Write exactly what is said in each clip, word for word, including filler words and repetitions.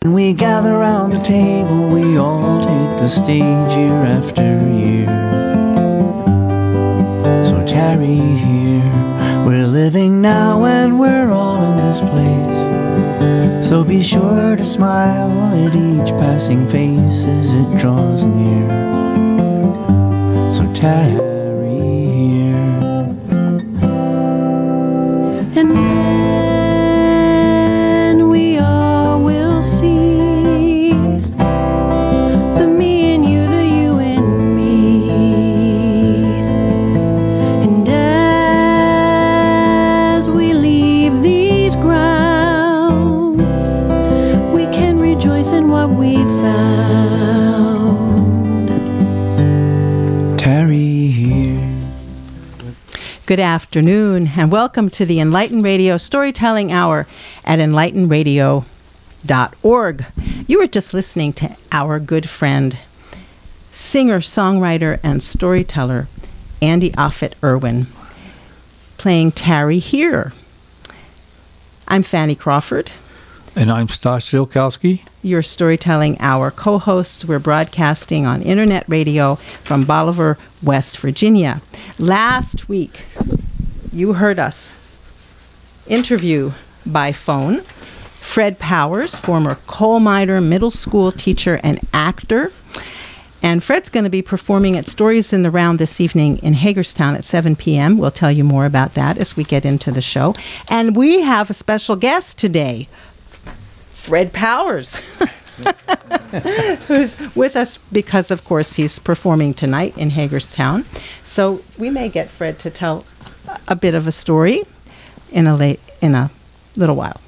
When we gather round the table, we all take the stage year after year. So tarry here, we're living now and we're all in this place. So be sure to smile at each passing face as it draws near. So tarry here. And then we all will see the me and you, the you and me. And as we leave these grounds, we can rejoice in what we found. Tarry here. Good afternoon, and welcome to the Enlighten Radio Storytelling Hour at enlighten radio dot org. You were just listening to our good friend, singer, songwriter, and storyteller, Andy Offit Irwin, playing Tarry Here. I'm Fanny Crawford. And I'm Stosh Zilkowski. Your Storytelling Hour co-hosts. We're broadcasting on internet radio from Bolivar, West Virginia. Last week, you heard us interview by phone Fred Powers, former coal miner, middle school teacher, and actor. And Fred's going to be performing at Stories in the Round this evening in Hagerstown at seven p.m. We'll tell you more about that as we get into the show. And we have a special guest today, Fred Powers, who's with us because, of course, he's performing tonight in Hagerstown. So we may get Fred to tell a bit of a story in a late, in a little while.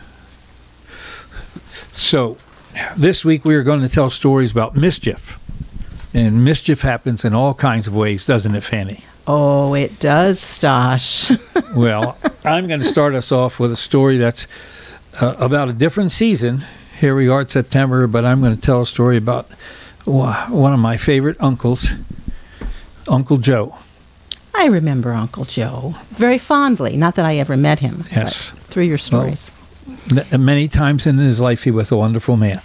So this week we are going to tell stories about mischief. And mischief happens in all kinds of ways, doesn't it, Fanny? Oh, it does, Stosh. Well, I'm going to start us off with a story that's uh, about a different season. Here we are at September, but I'm going to tell a story about one of my favorite uncles, Uncle Joe. I remember Uncle Joe very fondly. Not that I ever met him. Yes. But through your stories. Well, th- many times in his life, he was a wonderful man.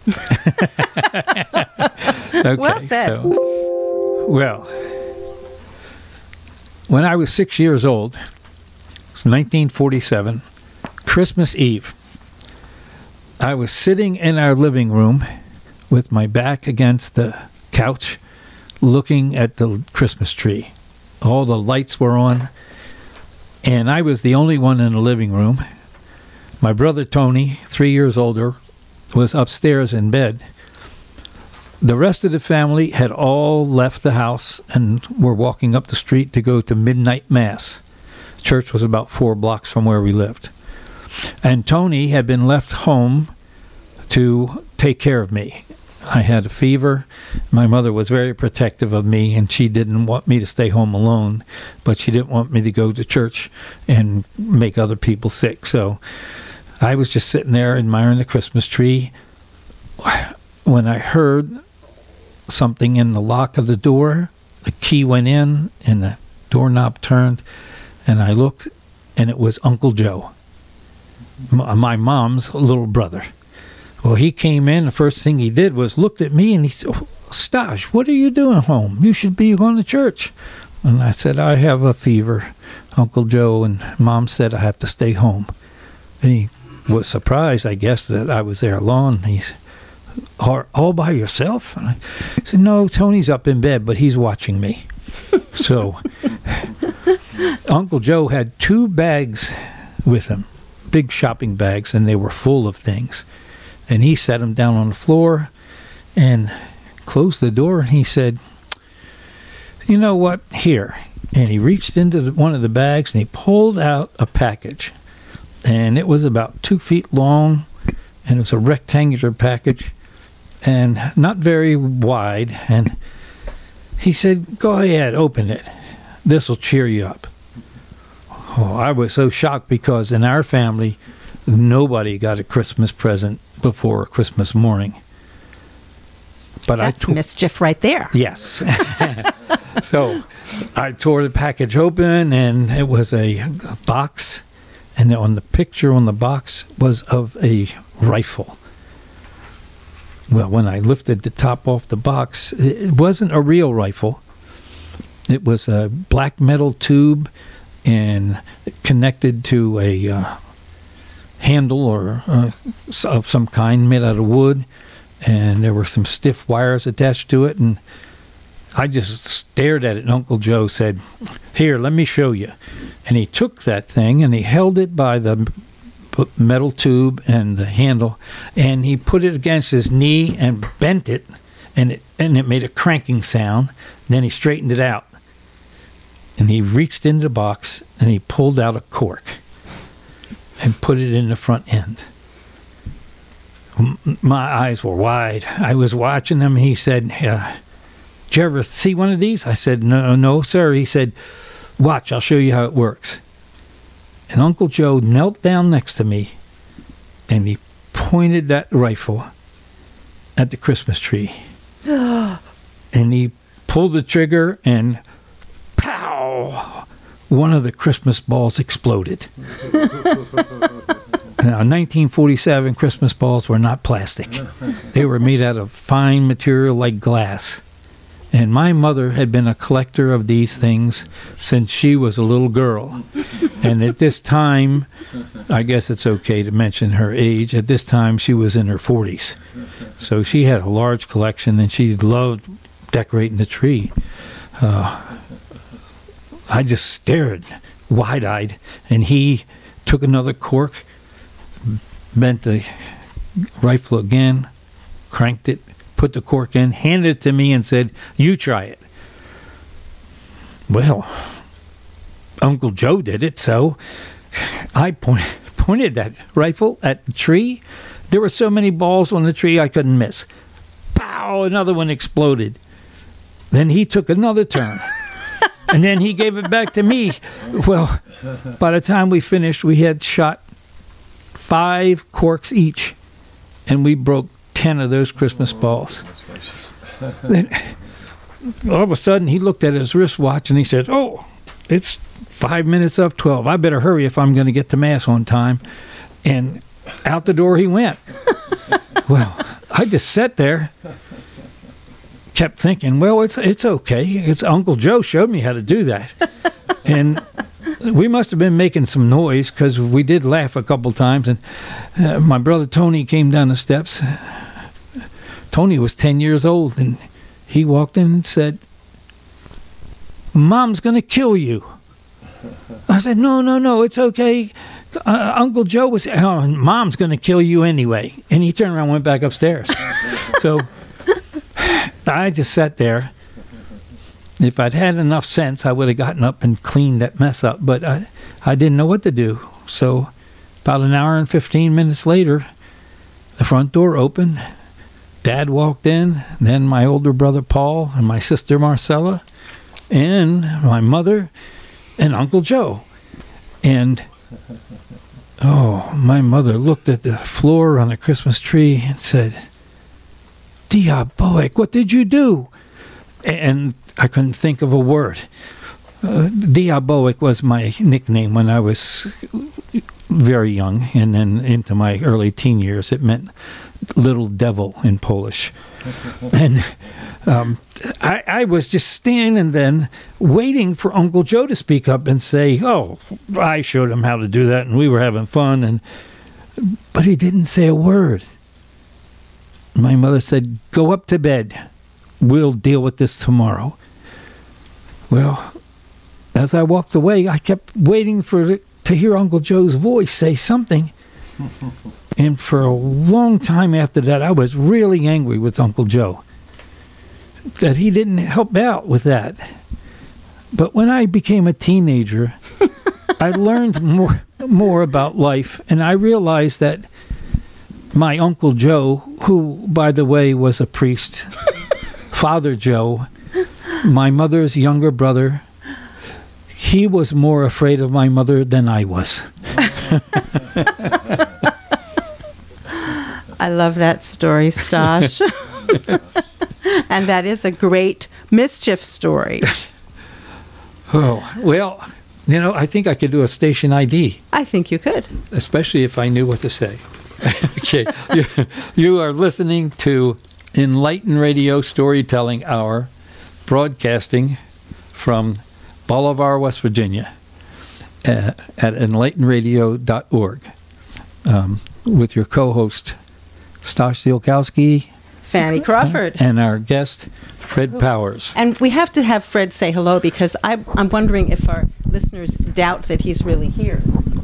Okay, well said. So, well, when I was six years old, it's nineteen forty-seven, Christmas Eve, I was sitting in our living room with my back against the couch, looking at the Christmas tree. All the lights were on, and I was the only one in the living room. My brother Tony, three years older, was upstairs in bed. The rest of the family had all left the house and were walking up the street to go to midnight mass. Church was about four blocks from where we lived. And Tony had been left home to take care of me. I had a fever. My mother was very protective of me, and she didn't want me to stay home alone, but she didn't want me to go to church and make other people sick. So I was just sitting there admiring the Christmas tree when I heard something in the lock of the door. The key went in and the doorknob turned, and I looked, and it was Uncle Joe, my mom's little brother. Well, he came in. The first thing he did was looked at me, and he said, "Stosh, what are you doing home? You should be going to church." And I said, "I have a fever, Uncle Joe, and Mom said I have to stay home." And he was surprised, I guess, that I was there alone. He said, "All by yourself?" And I said, "No, Tony's up in bed, but he's watching me." So Uncle Joe had two bags with him, big shopping bags, and they were full of things. And he set them down on the floor and closed the door, and he said, "You know what? Here." And he reached into the, one of the bags, and he pulled out a package. And it was about two feet long, and it was a rectangular package, and not very wide. And he said, "Go ahead, open it. This'll cheer you up." Oh, I was so shocked because in our family, nobody got a Christmas present before Christmas morning. But That's I t- mischief right there. Yes. So I tore the package open, and it was a, a box, and on the picture on the box was of a rifle. well, when I lifted the top off the box, it wasn't a real rifle. It was a black metal tube and connected to a uh, handle or uh, of some kind made out of wood, and there were some stiff wires attached to it, and I just stared at it, and Uncle Joe said, "Here, let me show you." And he took that thing, and he held it by the metal tube and the handle, and he put it against his knee and bent it, and it and it made a cranking sound. Then he straightened it out, and he reached into the box, and he pulled out a cork and put it in the front end. M- my eyes were wide. I was watching him, and he said, uh, "Did you ever see one of these?" I said, no, no, sir. He said, "Watch, I'll show you how it works." And Uncle Joe knelt down next to me, and he pointed that rifle at the Christmas tree. And he pulled the trigger, and pow! One of the Christmas balls exploded. Now, nineteen forty-seven Christmas balls were not plastic. They were made out of fine material like glass. And my mother had been a collector of these things since she was a little girl. And at this time, I guess it's okay to mention her age, at this time she was in her forties. So she had a large collection, and she loved decorating the tree. Uh, I just stared wide-eyed, and he took another cork, bent the rifle again, cranked it, put the cork in, handed it to me, and said, "You try it." Well, Uncle Joe did it, so I point, pointed that rifle at the tree. There were so many balls on the tree I couldn't miss. Pow! Another one exploded. Then he took another turn. And then he gave it back to me. Well, by the time we finished, we had shot five corks each, and we broke ten of those Christmas balls. Then, all of a sudden, he looked at his wristwatch, and he said, "Oh, it's five minutes of twelve. I better hurry if I'm going to get to Mass on time." And out the door he went. Well, I just sat there, kept thinking, well, it's it's okay. It's Uncle Joe showed me how to do that. And we must have been making some noise, because we did laugh a couple times. And uh, my brother Tony came down the steps. Tony was ten years old, and he walked in and said, "Mom's going to kill you." I said, no, no, no, it's okay. Uh, Uncle Joe was, oh, Mom's going to kill you anyway. And he turned around and went back upstairs. So I just sat there. If I'd had enough sense, I would have gotten up and cleaned that mess up. But I, I didn't know what to do. So about an hour and fifteen minutes later, the front door opened. Dad walked in. Then my older brother Paul and my sister Marcella and my mother and Uncle Joe. And, oh, my mother looked at the floor on the Christmas tree and said, "Diabolik, what did you do?" And I couldn't think of a word. Uh, Diabolik was my nickname when I was very young, and then into my early teen years. It meant little devil in Polish. And um, I, I was just standing then waiting for Uncle Joe to speak up and say, "Oh, I showed him how to do that, and we were having fun." And but he didn't say a word. My mother said, "Go up to bed. We'll deal with this tomorrow." Well, as I walked away, I kept waiting for to hear Uncle Joe's voice say something. And for a long time after that, I was really angry with Uncle Joe that he didn't help out with that. But when I became a teenager, I learned more more about life, and I realized that my Uncle Joe, who, by the way, was a priest, Father Joe, my mother's younger brother, he was more afraid of my mother than I was. I love that story, Stosh. And that is a great mischief story. Oh, well, you know, I think I could do a station I D. I think you could. Especially if I knew what to say. Okay. You, you are listening to Enlighten Radio Storytelling Hour, broadcasting from Bolivar, West Virginia, uh, at enlighten radio dot org, um, with your co-host, Stash Ziolkowski, Fanny Crawford. and our guest, Fred Powers. And we have to have Fred say hello because I, I'm wondering if our listeners doubt that he's really here.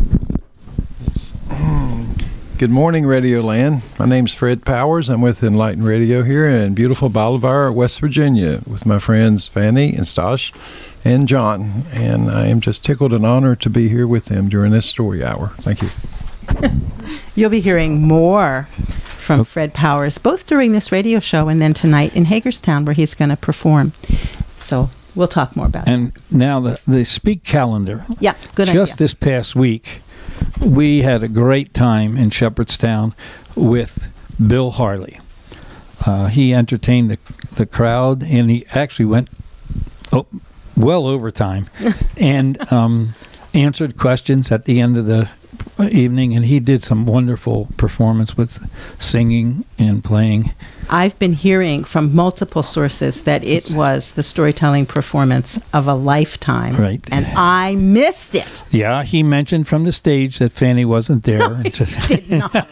Good morning, Radio Land. My name's Fred Powers. I'm with Enlighten Radio here in beautiful Bolivar, West Virginia, with my friends Fanny and Stash and John. And I am just tickled and honored to be here with them during this story hour. Thank you. You'll be hearing more from Fred Powers, both during this radio show and then tonight in Hagerstown, where he's going to perform. So we'll talk more about it. And now the, the Speak calendar. Yeah, good Just idea. this past week, we had a great time in Shepherdstown with Bill Harley. Uh, he entertained the, the crowd, and he actually went oh, well over time and um, answered questions at the end of the evening, and he did some wonderful performance with singing and playing. I've been hearing from multiple sources that it was the storytelling performance of a lifetime. Right. And I missed it. Yeah, he mentioned from the stage that Fanny wasn't there. I did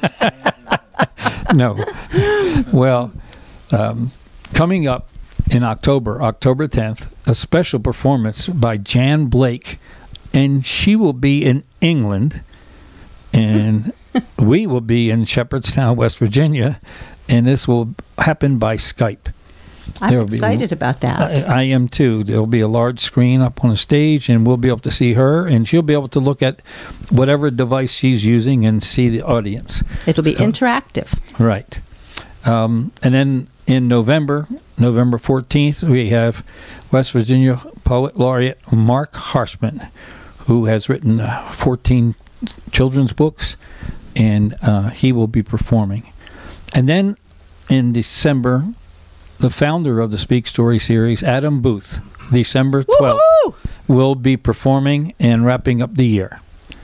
not. No. Well, um, coming up in October, October tenth, a special performance by Jan Blake, and she will be in England, and we will be in Shepherdstown, West Virginia, and this will happen by Skype. I'm There will be- excited about that. I, I am too. There'll be a large screen up on the stage, and we'll be able to see her, and she'll be able to look at whatever device she's using and see the audience. It'll be So- interactive. Right. Um, and then in November, November fourteenth, we have West Virginia Poet Laureate Mark Harshman, who has written uh, fourteen children's books, and uh, he will be performing. And then in December, the founder of the Speak Story series, Adam Booth, December twelfth, Woo-hoo! will be performing and wrapping up the year.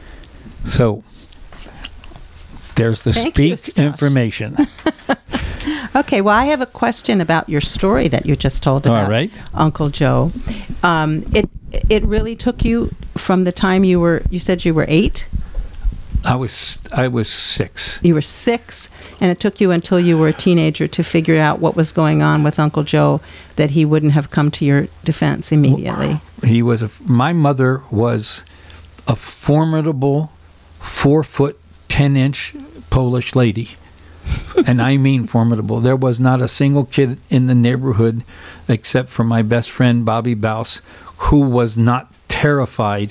So there's the Thank you, Speak Stash. information. Okay, well, I have a question about your story that you just told All about right. Uncle Joe. Um, it it really took you from the time you were, you said you were eight? I was I was six. You were six, and it took you until you were a teenager to figure out what was going on with Uncle Joe, that he wouldn't have come to your defense immediately. He was a, my mother was a formidable four foot ten inch Polish lady, and I mean formidable. There was not a single kid in the neighborhood, except for my best friend Bobby Baus, who was not terrified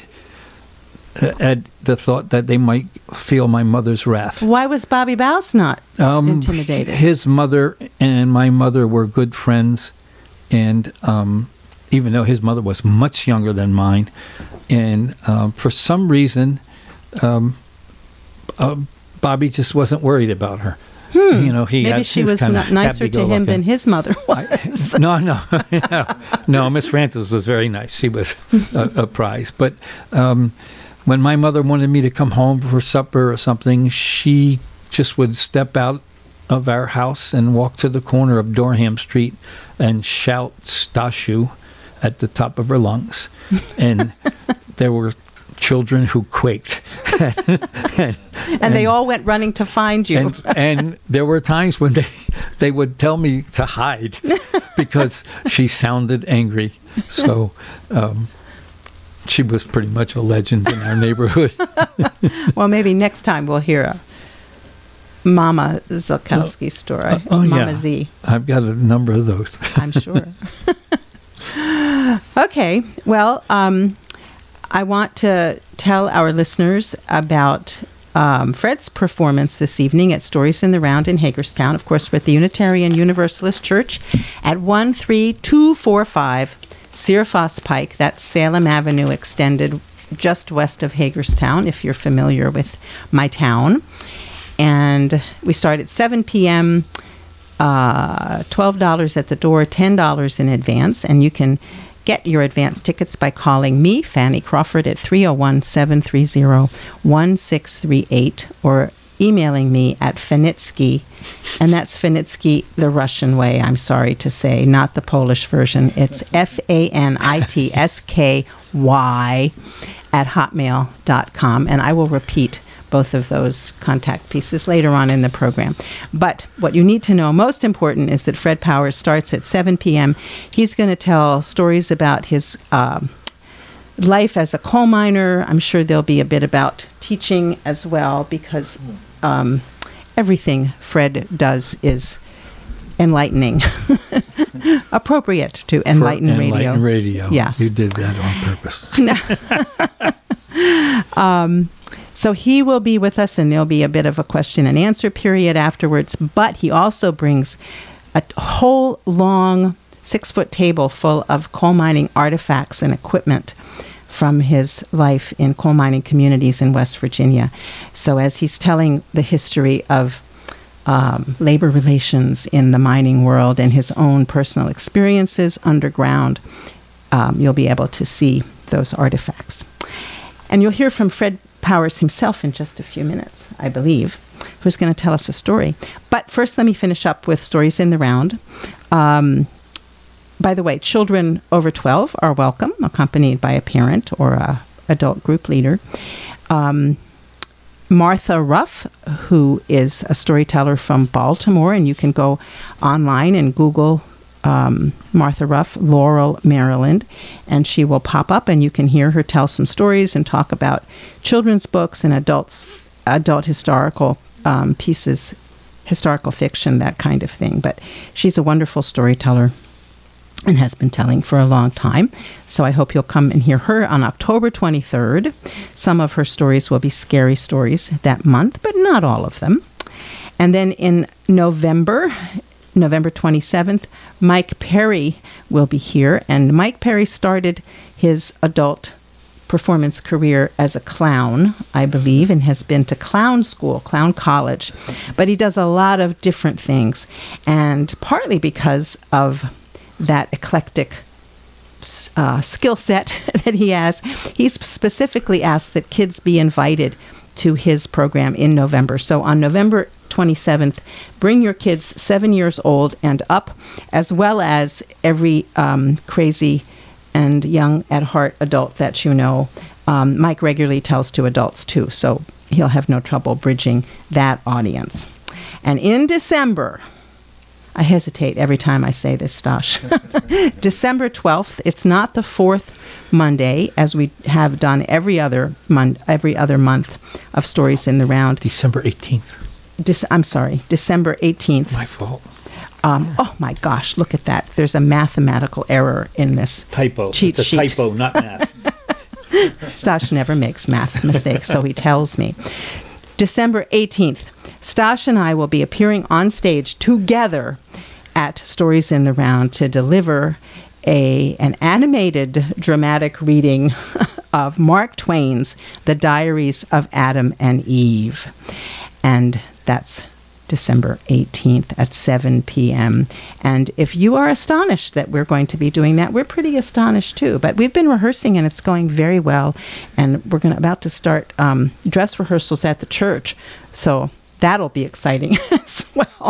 at the thought that they might feel my mother's wrath. Why was Bobby Baus not Um, intimidated? His mother and my mother were good friends, and um, even though his mother was much younger than mine, and um, for some reason, um, uh, Bobby just wasn't worried about her. Hmm. You know, he Maybe had, she he was kinda not nicer to him than happy-go-lucky. his mother was. I, no, no, no, no. Miss Frances was very nice. She was a, a prize. But um, when my mother wanted me to come home for supper or something, she just would step out of our house and walk to the corner of Dorham Street and shout "Stashu" at the top of her lungs, and there were children who quaked. and, and they all went running to find you. and, and there were times when they they would tell me to hide because she sounded angry. So um, she was pretty much a legend in our neighborhood. Well, maybe next time we'll hear a Mama Ziolkowski story. Uh, oh, Mama yeah. Z, I've got a number of those. I'm sure. Okay, well, um, I want to tell our listeners about um, Fred's performance this evening at Stories in the Round in Hagerstown. Of course, we're at the Unitarian Universalist Church at one three two four five Searfoss Pike. That's Salem Avenue extended just west of Hagerstown, if you're familiar with my town. And we start at seven p.m., uh, twelve dollars at the door, ten dollars in advance, and you can get your advance tickets by calling me, Fanny Crawford, at three oh one, seven three zero, one six three eight, or emailing me at Fanitsky, and that's Fanitsky the Russian way, I'm sorry to say, not the Polish version. It's F A N I T S K Y at hotmail dot com, and I will repeat both of those contact pieces later on in the program. But what you need to know, most important, is that Fred Powers starts at seven p.m. He's going to tell stories about his um, life as a coal miner. I'm sure there'll be a bit about teaching as well, because um, everything Fred does is enlightening, appropriate to Enlighten For Radio. Enlighten Radio. Yes. You did that on purpose. um, so he will be with us, and there'll be a bit of a question and answer period afterwards, but he also brings a whole long six-foot table full of coal mining artifacts and equipment from his life in coal mining communities in West Virginia. So as he's telling the history of um, labor relations in the mining world and his own personal experiences underground, um, you'll be able to see those artifacts. And you'll hear from Fred Powers himself in just a few minutes, I believe, who's going to tell us a story. But first, let me finish up with Stories in the Round. Um, By the way, children over twelve are welcome, accompanied by a parent or a adult group leader. Um, Martha Ruff, who is a storyteller from Baltimore, and you can go online and Google um, Martha Ruff, Laurel, Maryland, and she will pop up, and you can hear her tell some stories and talk about children's books and adults, adult historical um, pieces, historical fiction, that kind of thing. But she's a wonderful storyteller and has been telling for a long time. So I hope you'll come and hear her on October twenty-third. Some of her stories will be scary stories that month, but not all of them. And then in November, November twenty-seventh, Mike Perry will be here. And Mike Perry started his adult performance career as a clown, I believe, and has been to clown school, clown college. But he does a lot of different things. And partly because of that eclectic uh, skill set that he has, he's specifically asked that kids be invited to his program in November. So on November twenty-seventh, bring your kids seven years old and up, as well as every um, crazy and young at heart adult that you know. Um, Mike regularly tells to adults too, so he'll have no trouble bridging that audience. And in December, I hesitate every time I say this, Stosh. December twelfth, it's not the fourth Monday, as we have done every other mon- every other month of Stories in the Round. December eighteenth. De- I'm sorry, December eighteenth. My fault. Um, oh my gosh, look at that. There's a mathematical error in this Typo. cheat It's a sheet. typo, not math. Stosh never makes math mistakes, so he tells me. December eighteenth, Stosh and I will be appearing on stage together at Stories in the Round to deliver a an animated dramatic reading of Mark Twain's The Diaries of Adam and Eve. And that's December eighteenth at seven p.m. And if you are astonished that we're going to be doing that, we're pretty astonished too. But we've been rehearsing and it's going very well. And we're gonna about to start um, dress rehearsals at the church. So that'll be exciting as well.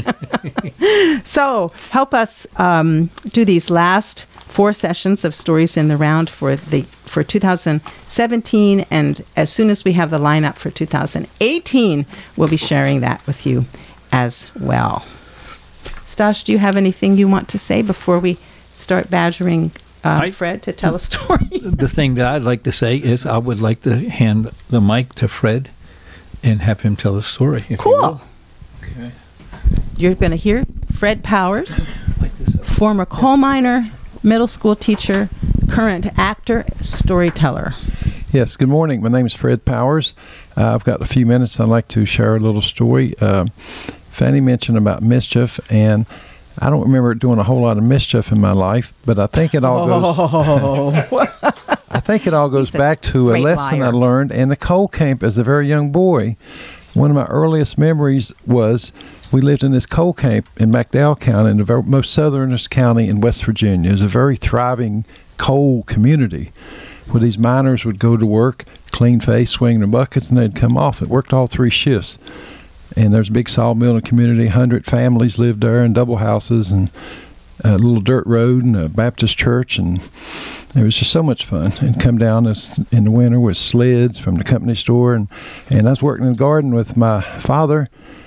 So help us um, do these last four sessions of Stories in the Round for the for two thousand seventeen, and as soon as we have the lineup for two thousand eighteen, we'll be sharing that with you as well. Stosh, do you have anything you want to say before we start badgering uh, I- Fred to tell a story? The thing that I'd like to say is I would like to hand the mic to Fred and have him tell a story. if you Cool. will. Okay. You're going to hear Fred Powers, Like this up. former coal miner, middle school teacher, current actor, storyteller. Yes, good morning. My name is Fred Powers. Uh, I've got a few minutes. I'd like to share a little story. Uh, Fanny mentioned about mischief, and I don't remember doing a whole lot of mischief in my life, but I think it all goes. Oh. I think it all goes He's a back to a great lesson I liar. learned in the coal camp as a very young boy. One of my earliest memories was we lived in this coal camp in McDowell County, in the very, most southernest county in West Virginia. It was a very thriving coal community. Well, these miners would go to work, clean face, swing their buckets, and they'd come off. It worked all three shifts. And there's a big sawmill in the community. one hundred families lived there in double houses and a little dirt road and a Baptist church. And it was just so much fun. And come down this, in the winter with sleds from the company store. And, and I was working in the garden with my father.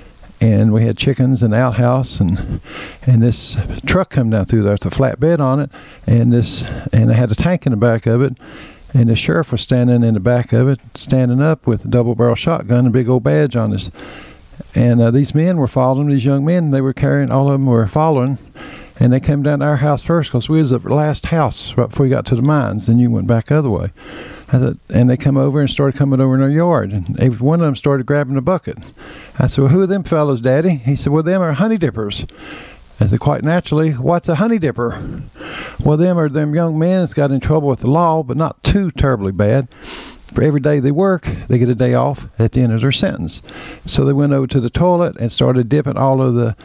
And we had chickens and outhouse, and and this truck come down through there with a flatbed on it, and this and it had a tank in the back of it, and the sheriff was standing in the back of it, standing up with a double barrel shotgun and a big old badge on his. And uh, these men were following, these young men, they were carrying, all of them were following, and they came down to our house first because we was the last house right before we got to the mines. Then you went back the other way. I said, and they come over and started coming over in our yard, and they, one of them started grabbing a bucket. I said, well, who are them fellas, Daddy? He said, well, them are honey dippers. I said, quite naturally, what's a honey dipper? Well, them are them young men that's got in trouble with the law, but not too terribly bad. For every day they work, they get a day off at the end of their sentence. So they went over to the toilet and started dipping all of the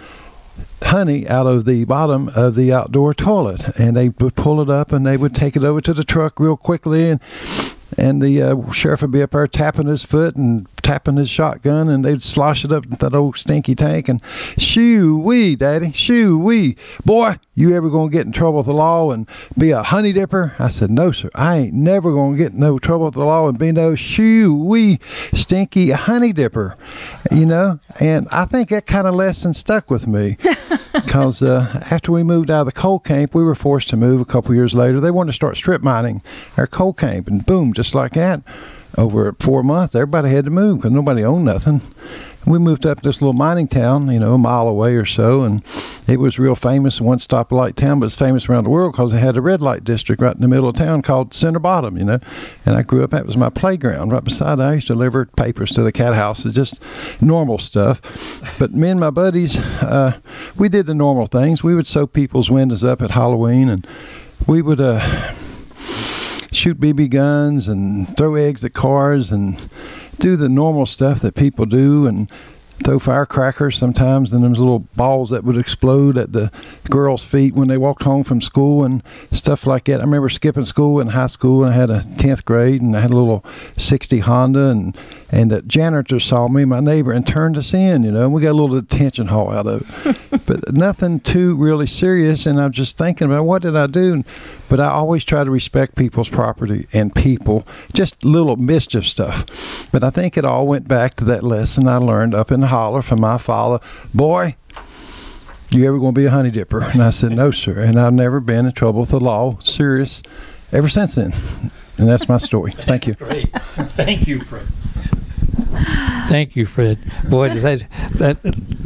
honey out of the bottom of the outdoor toilet, and they would pull it up and they would take it over to the truck real quickly, and and the uh, sheriff would be up there tapping his foot and tapping his shotgun, and they'd slosh it up in that old stinky tank, and shoo-wee, Daddy, shoo-wee. Boy, you ever gonna get in trouble with the law and be a honey dipper? I said, no, sir, I ain't never gonna get in no trouble with the law and be no shoo-wee stinky honey dipper, you know? And I think that kind of lesson stuck with me. Because uh, after we moved out of the coal camp, we were forced to move a couple years later. They wanted to start strip mining our coal camp, and boom, just like that, over four months, everybody had to move because nobody owned nothing. We moved up to this little mining town, you know, a mile away or so, and it was real famous, one stoplight town, but it's famous around the world because it had a red light district right in the middle of town called Center Bottom, you know. And I grew up, that was my playground. Right beside it, I used to deliver papers to the cat houses, just normal stuff. But me and my buddies, uh, we did the normal things. We would sew people's windows up at Halloween, and we would uh, shoot B B guns and throw eggs at cars and do the normal stuff that people do, and throw firecrackers sometimes, and those little balls that would explode at the girls' feet when they walked home from school and stuff like that. I remember skipping school in high school, and I had a tenth grade, and I had a little sixty Honda, and and the janitor saw me, my neighbor, and turned us in, you know, and we got a little detention hall out of it. But nothing too really serious, and I'm just thinking about what did I do? But I always try to respect people's property and people, just little mischief stuff. But I think it all went back to that lesson I learned up in the holler from my father. Boy, you ever going to be a honey dipper? And I said, no, sir. And I've never been in trouble with the law, serious, ever since then. And that's my story. Thank you. Great. Thank you, Fred. Thank you, Fred. Boy, does that that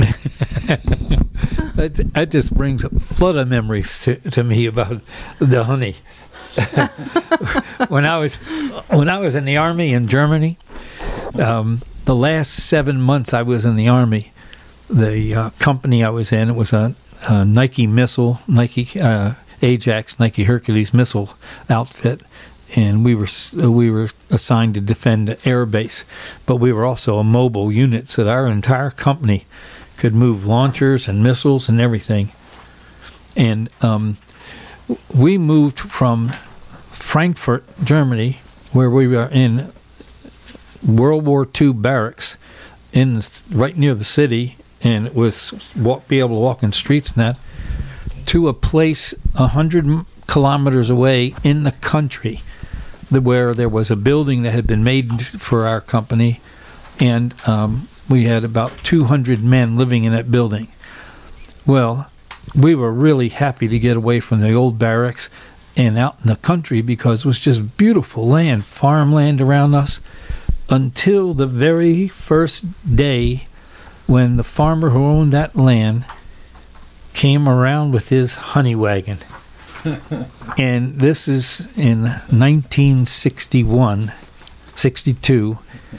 that, that just brings a flood of memories to, to me about the honey. when I was when I was in the Army in Germany, um, the last seven months I was in the Army, the uh, company I was in, it was a, a Nike missile, Nike uh, Ajax, Nike Hercules missile outfit. And we were we were assigned to defend the air base, but we were also a mobile unit, so that our entire company could move launchers and missiles and everything. And um, we moved from Frankfurt, Germany, where we were in World War Two barracks, in the, right near the city, and it was walk, be able to walk in streets and that, to a place a hundred kilometers away in the country, where there was a building that had been made for our company, and um, we had about two hundred men living in that building. Well, we were really happy to get away from the old barracks and out in the country because it was just beautiful land, farmland around us, until the very first day when the farmer who owned that land came around with his honey wagon. And this is in nineteen sixty-one, sixty-two.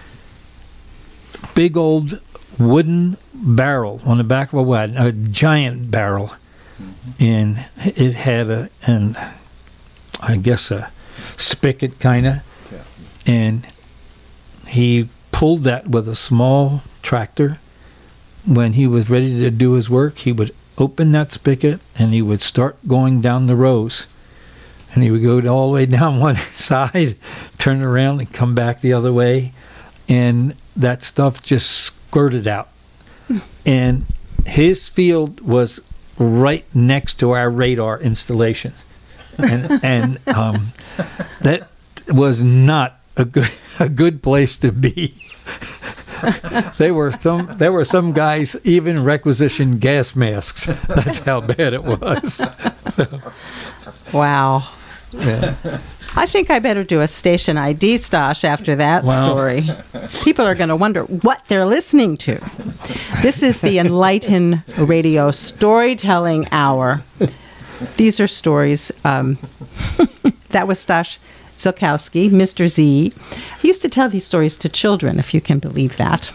Big old wooden barrel on the back of a wagon, a giant barrel. Mm-hmm. And it had a, and I guess a spigot kind of. Yeah. And he pulled that with a small tractor. When he was ready to do his work, he would open that spigot and he would start going down the rows. and he would go all the way down one side, turn around, and come back the other way, and that stuff just squirted out. And his field was right next to our radar installation, and and um, that was not a good a good place to be. They were some. There were some guys even requisitioned gas masks. That's how bad it was. So, wow. yeah. I think I better do a station I D, Stosh, after that Wow. story. People are going to wonder what they're listening to. This is the Enlighten Radio Storytelling Hour. These are stories. Um, that was Stosh Zilkowski, Mister Z. I used to tell these stories to children, if you can believe that.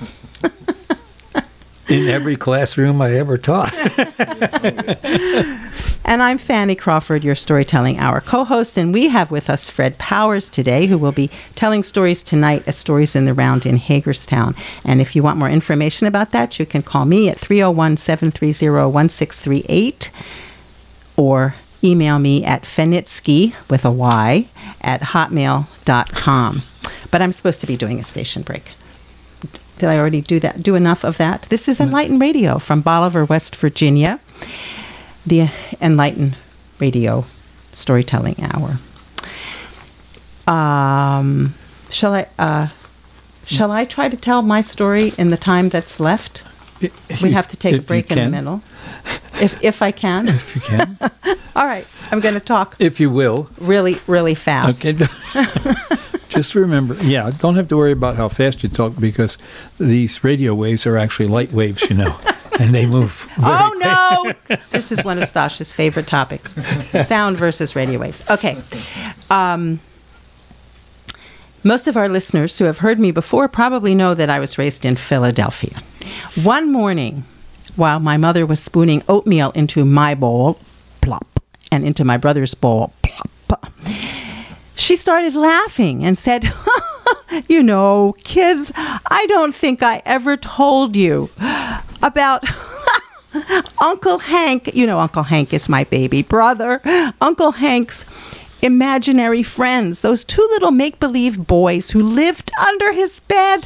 In every classroom I ever taught. And I'm Fanny Crawford, your Storytelling Hour co-host, and we have with us Fred Powers today, who will be telling stories tonight at Stories in the Round in Hagerstown. And if you want more information about that, you can call me at three oh one, seven three zero, one six three eight or email me at fenitsky, with a Y, at hotmail dot com. But I'm supposed to be doing a station break. Did I already do that? Do enough of that? This is Enlighten Radio from Bolivar, West Virginia. The Enlighten Radio Storytelling Hour. Um, shall I? Uh, shall I try to tell my story in the time that's left? We have to take a break in the middle. If if I can. If you can. All right. I'm going to talk If you will. really, really fast. Okay. Just remember, yeah, don't have to worry about how fast you talk, because these radio waves are actually light waves, you know, and they move very Oh, no! This is one of Stosh's favorite topics. Sound versus radio waves. Okay. Um, most of our listeners who have heard me before probably know that I was raised in Philadelphia. One morning, while my mother was spooning oatmeal into my bowl, plop, and into my brother's bowl, plop, she started laughing and said, you know, kids, I don't think I ever told you about Uncle Hank. You know, Uncle Hank is my baby brother. Uncle Hank's imaginary friends, those two little make-believe boys who lived under his bed.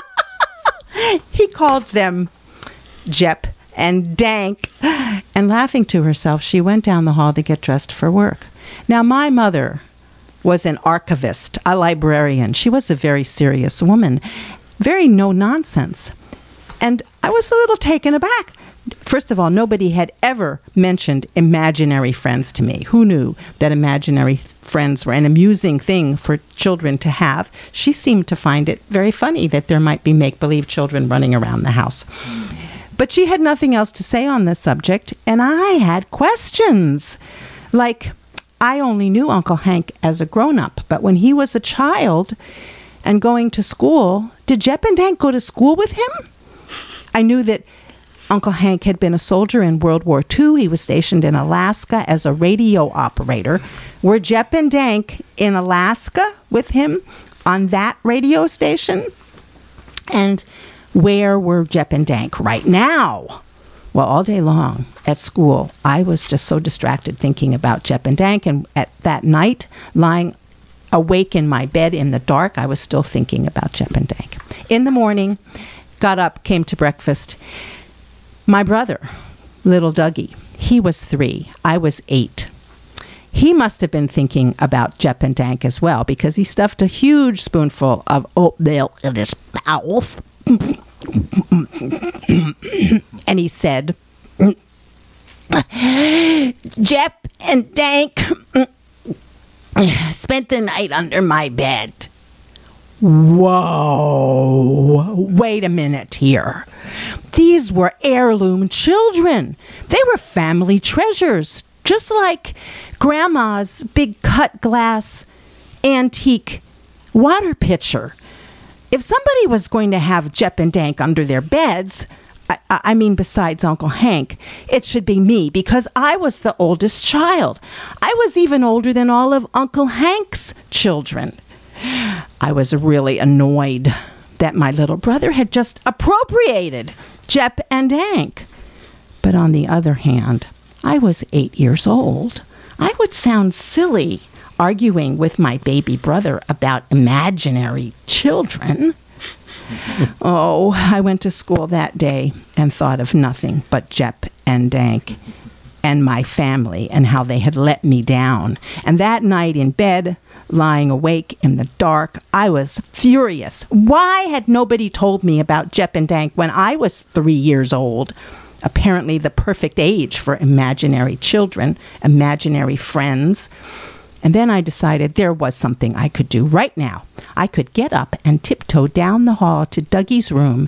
He called them Jep and Dank. And laughing to herself, she went down the hall to get dressed for work. Now, my mother was an archivist, a librarian. She was a very serious woman, very no-nonsense. And I was a little taken aback. First of all, nobody had ever mentioned imaginary friends to me. Who knew that imaginary friends were an amusing thing for children to have? She seemed to find it very funny that there might be make-believe children running around the house. But she had nothing else to say on this subject, and I had questions. Like, I only knew Uncle Hank as a grown-up, but when he was a child and going to school, did Jep and Dank go to school with him? I knew that Uncle Hank had been a soldier in World War Two. He was stationed in Alaska as a radio operator. Were Jep and Dank in Alaska with him on that radio station? And where were Jep and Dank right now? Well, all day long at school, I was just so distracted thinking about Jep and Dank. And at that night, lying awake in my bed in the dark, I was still thinking about Jep and Dank. In the morning, got up, came to breakfast. My brother, little Dougie, he was three. I was eight. He must have been thinking about Jep and Dank as well, because he stuffed a huge spoonful of oatmeal in his mouth. And he said, Jep and Dank spent the night under my bed. Whoa, wait a minute here. These were heirloom children. They were family treasures, just like Grandma's big cut glass antique water pitcher. If somebody was going to have Jep and Dank under their beds, I, I mean besides Uncle Hank, it should be me, because I was the oldest child. I was even older than all of Uncle Hank's children. I was really annoyed that my little brother had just appropriated Jep and Dank. But on the other hand, I was eight years old. I would sound silly arguing with my baby brother about imaginary children. Oh, I went to school that day and thought of nothing but Jep and Dank and my family and how they had let me down. And that night in bed, lying awake in the dark, I was furious. Why had nobody told me about Jep and Dank when I was three years old? Apparently the perfect age for imaginary children, imaginary friends. And then I decided there was something I could do right now. I could get up and tiptoe down the hall to Dougie's room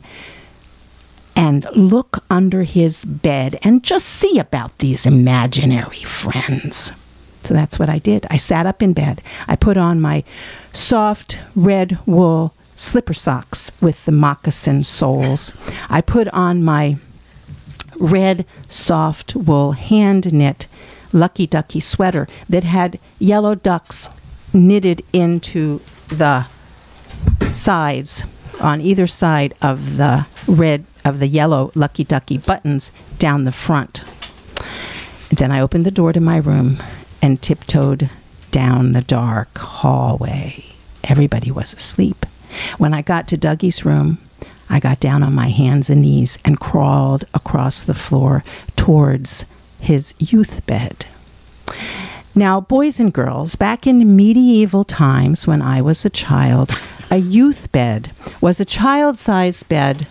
and look under his bed and just see about these imaginary friends. So that's what I did. I sat up in bed. I put on my soft red wool slipper socks with the moccasin soles. I put on my red soft wool hand knit Lucky Ducky sweater that had yellow ducks knitted into the sides on either side of the red of the yellow Lucky Ducky buttons down the front. And then I opened the door to my room and tiptoed down the dark hallway. Everybody was asleep. When I got to Dougie's room, I got down on my hands and knees and crawled across the floor towards his youth bed. Now, boys and girls, back in medieval times when I was a child, a youth bed was a child-sized bed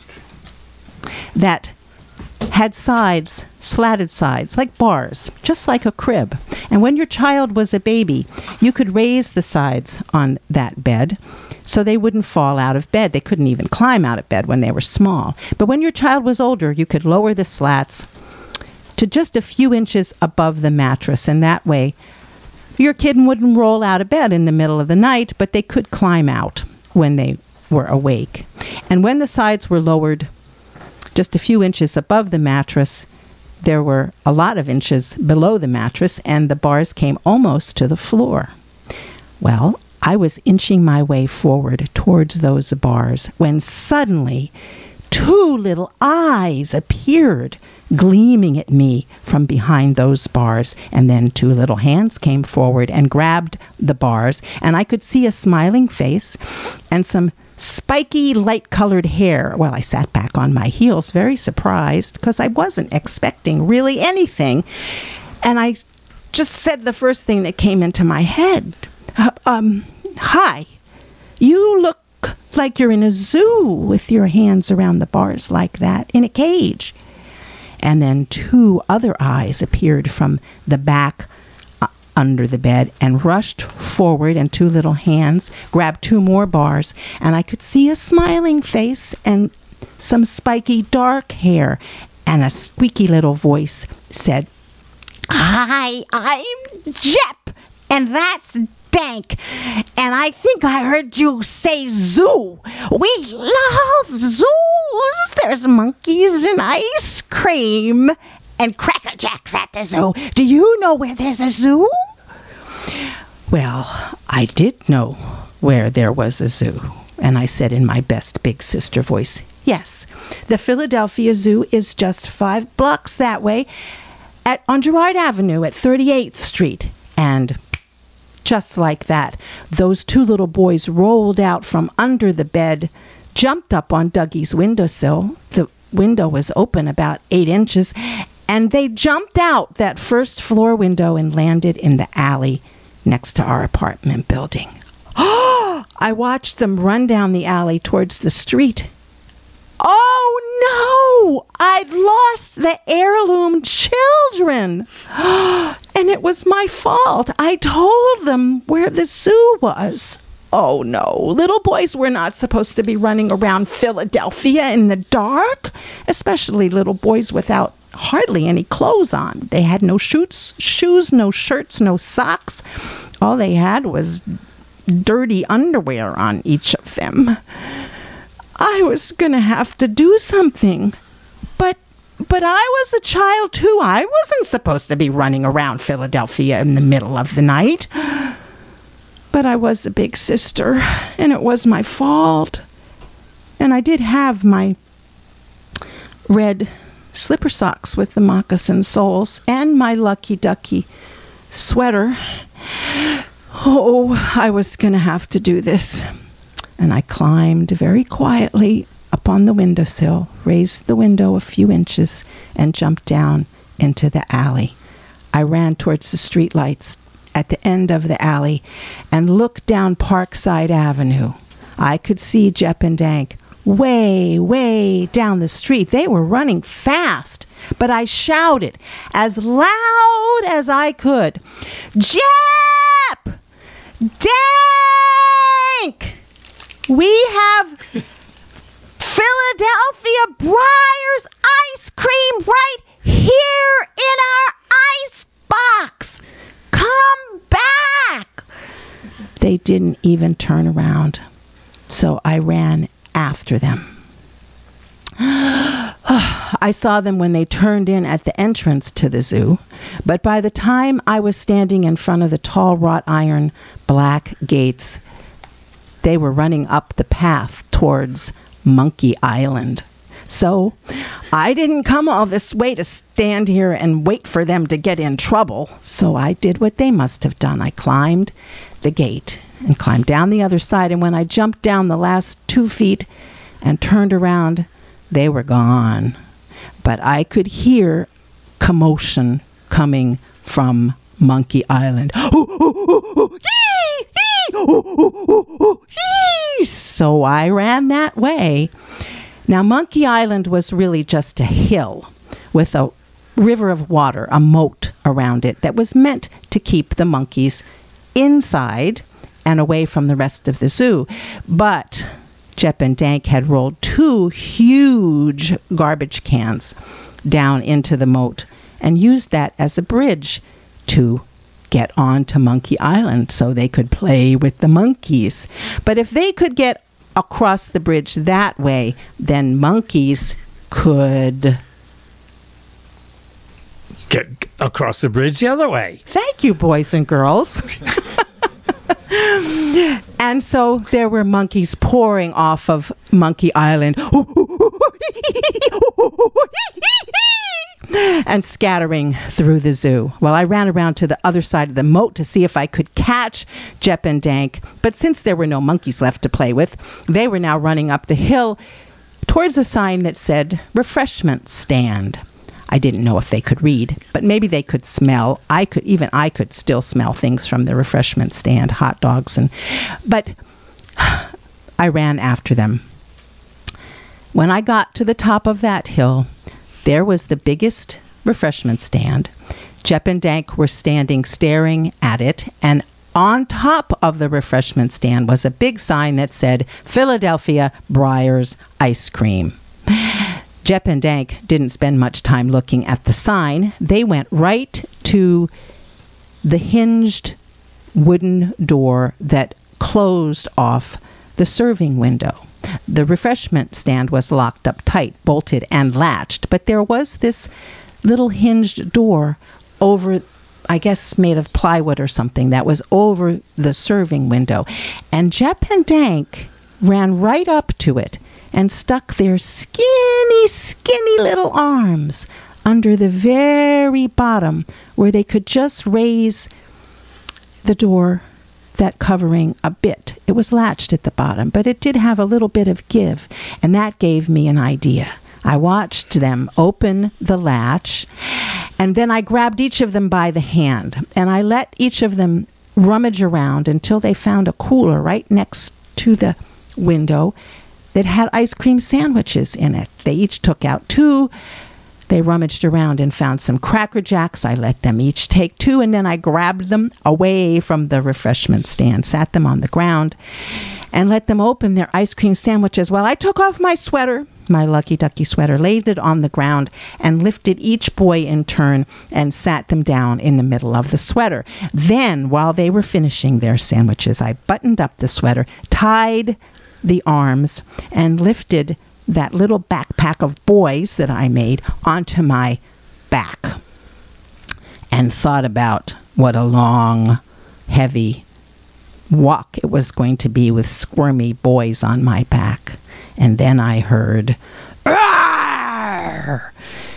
that had sides, slatted sides, like bars, just like a crib. And when your child was a baby, you could raise the sides on that bed so they wouldn't fall out of bed. They couldn't even climb out of bed when they were small. But when your child was older, you could lower the slats to just a few inches above the mattress, and that way your kid wouldn't roll out of bed in the middle of the night, but they could climb out when they were awake. And when the sides were lowered just a few inches above the mattress, there were a lot of inches below the mattress, and the bars came almost to the floor. Well, I was inching my way forward towards those bars when suddenly two little eyes appeared gleaming at me from behind those bars, and then two little hands came forward and grabbed the bars, and I could see a smiling face and some spiky light-colored hair. Well, I sat back on my heels, very surprised, because I wasn't expecting really anything, and I just said the first thing that came into my head. Uh, um, hi, you look like you're in a zoo with your hands around the bars like that, in a cage. And then two other eyes appeared from the back uh, under the bed and rushed forward, and two little hands grabbed two more bars, and I could see a smiling face and some spiky dark hair, and a squeaky little voice said, "Hi, I'm Jep, and that's Dank, and I think I heard you say zoo. We love zoos. There's monkeys and ice cream and Cracker Jacks at the zoo. Do you know where there's a zoo?" Well, I did know where there was a zoo, and I said in my best big sister voice, "Yes, the Philadelphia Zoo is just five blocks that way at on Girard Avenue at thirty-eighth Street." And just like that, those two little boys rolled out from under the bed, jumped up on Dougie's windowsill. The window was open about eight inches, and they jumped out that first floor window and landed in the alley next to our apartment building. I watched them run down the alley towards the street. Oh no! I'd lost the heirloom children. And it was my fault. I told them where the zoo was. Oh no, little boys were not supposed to be running around Philadelphia in the dark, especially little boys without hardly any clothes on. They had no shoes, shoes, no shirts, no socks. All they had was dirty underwear on each of them. I was going to have to do something. But but I was a child too. I wasn't supposed to be running around Philadelphia in the middle of the night. But I was a big sister, and it was my fault. And I did have my red slipper socks with the moccasin soles and my Lucky Ducky sweater. Oh, I was going to have to do this. And I climbed very quietly up on the windowsill, raised the window a few inches, and jumped down into the alley. I ran towards the streetlights at the end of the alley and looked down Parkside Avenue. I could see Jep and Dank way, way down the street. They were running fast, but I shouted as loud as I could, "Jep! Dank! We have Philadelphia Briars ice cream right here in our ice box. Come back!" They didn't even turn around, so I ran after them. I saw them when they turned in at the entrance to the zoo, but by the time I was standing in front of the tall wrought iron black gates, they were running up the path towards Monkey Island. So I didn't come all this way to stand here and wait for them to get in trouble. So I did what they must have done. I climbed the gate and climbed down the other side. And when I jumped down the last two feet and turned around, they were gone. But I could hear commotion coming from Monkey Island. So I ran that way. Now, Monkey Island was really just a hill with a river of water, a moat around it that was meant to keep the monkeys inside and away from the rest of the zoo. But Jep and Dank had rolled two huge garbage cans down into the moat and used that as a bridge to get on to Monkey Island so they could play with the monkeys. But if they could get across the bridge that way, then monkeys could get across the bridge the other way. Thank you, boys and girls. And so there were monkeys pouring off of Monkey Island and scattering through the zoo. Well, I ran around to the other side of the moat to see if I could catch Jep and Dank, but since there were no monkeys left to play with, they were now running up the hill towards a sign that said refreshment stand. I didn't know if they could read, but maybe they could smell. I could, even I could still smell things from the refreshment stand, hot dogs, and but I ran after them. When I got to the top of that hill, there was the biggest refreshment stand. Jep and Dank were standing staring at it, and on top of the refreshment stand was a big sign that said Philadelphia Briars Ice Cream. Jep and Dank didn't spend much time looking at the sign. They went right to the hinged wooden door that closed off the serving window. The refreshment stand was locked up tight, bolted, and latched, but there was this little hinged door over, I guess made of plywood or something, that was over the serving window. And Jep and Dank ran right up to it and stuck their skinny, skinny little arms under the very bottom where they could just raise the door, that covering a bit. It was latched at the bottom, but it did have a little bit of give, and that gave me an idea. I watched them open the latch, and then I grabbed each of them by the hand, and I let each of them rummage around until they found a cooler right next to the window that had ice cream sandwiches in it. They each took out two. They rummaged around and found some Cracker Jacks. I let them each take two, and then I grabbed them away from the refreshment stand, sat them on the ground, and let them open their ice cream sandwiches while I took off my sweater, my Lucky Ducky sweater, laid it on the ground, and lifted each boy in turn and sat them down in the middle of the sweater. Then, while they were finishing their sandwiches, I buttoned up the sweater, tied the arms, and lifted that little backpack of boys that I made onto my back and thought about what a long, heavy walk it was going to be with squirmy boys on my back. And then I heard, "Arr!"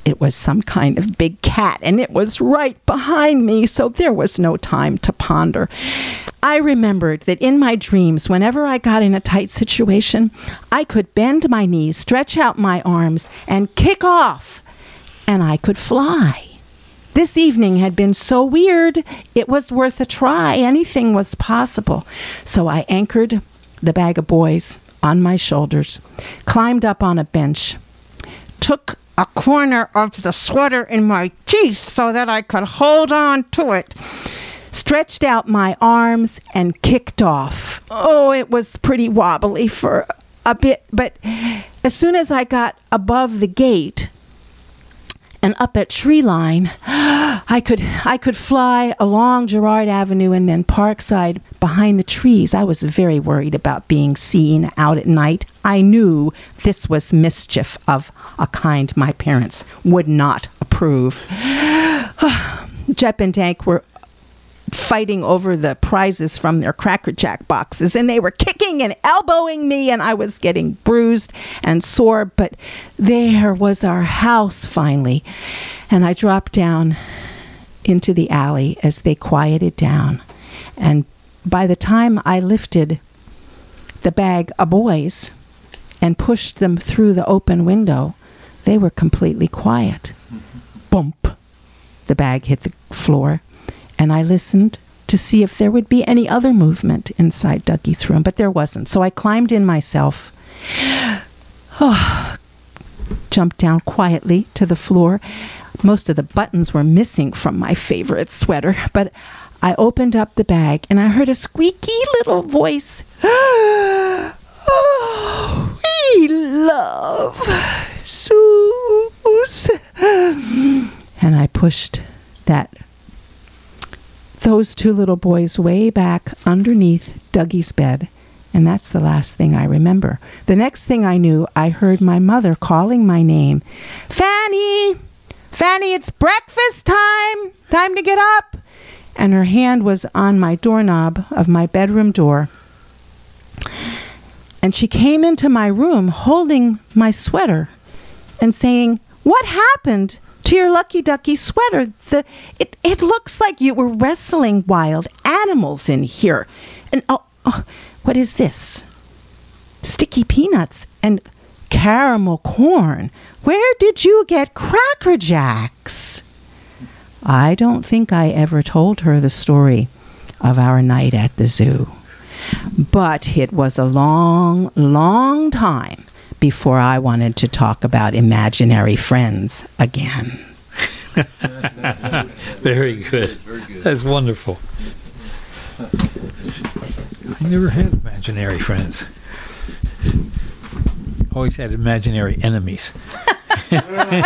it was some kind of big cat, and it was right behind me, so there was no time to ponder. I remembered that in my dreams, whenever I got in a tight situation, I could bend my knees, stretch out my arms, and kick off, and I could fly. This evening had been so weird, it was worth a try. Anything was possible. So I anchored the bag of boys on my shoulders, climbed up on a bench, took a corner of the sweater in my teeth so that I could hold on to it, stretched out my arms, and kicked off. Oh, it was pretty wobbly for a bit, but as soon as I got above the gate and up at tree line, I could I could fly along Girard Avenue and then Parkside behind the trees. I was very worried about being seen out at night. I knew this was mischief of a kind my parents would not approve. Jep and Dank were fighting over the prizes from their Cracker Jack boxes, and they were kicking and elbowing me, and I was getting bruised and sore, but there was our house finally, and I dropped down into the alley as they quieted down, and by the time I lifted the bag of boys and pushed them through the open window, they were completely quiet. Bump! The bag hit the floor, and I listened to see if there would be any other movement inside Dougie's room, but there wasn't. So I climbed in myself, oh, jumped down quietly to the floor. Most of the buttons were missing from my favorite sweater, but I opened up the bag, and I heard a squeaky little voice. Oh, we love Suze. And I pushed that those two little boys way back underneath Dougie's bed, and that's the last thing I remember. The next thing I knew, I heard my mother calling my name. Fanny! Fanny, it's breakfast time! Time to get up! And her hand was on my doorknob of my bedroom door. And she came into my room holding my sweater and saying, "What happened to your Lucky Ducky sweater? The, it, it looks like you were wrestling wild animals in here. And oh, oh, what is this? Sticky peanuts and caramel corn. Where did you get Cracker Jacks?" I don't think I ever told her the story of our night at the zoo. But it was a long, long time before I wanted to talk about imaginary friends again. Very good. Very good. That's wonderful. I never had imaginary friends. Always had imaginary enemies. You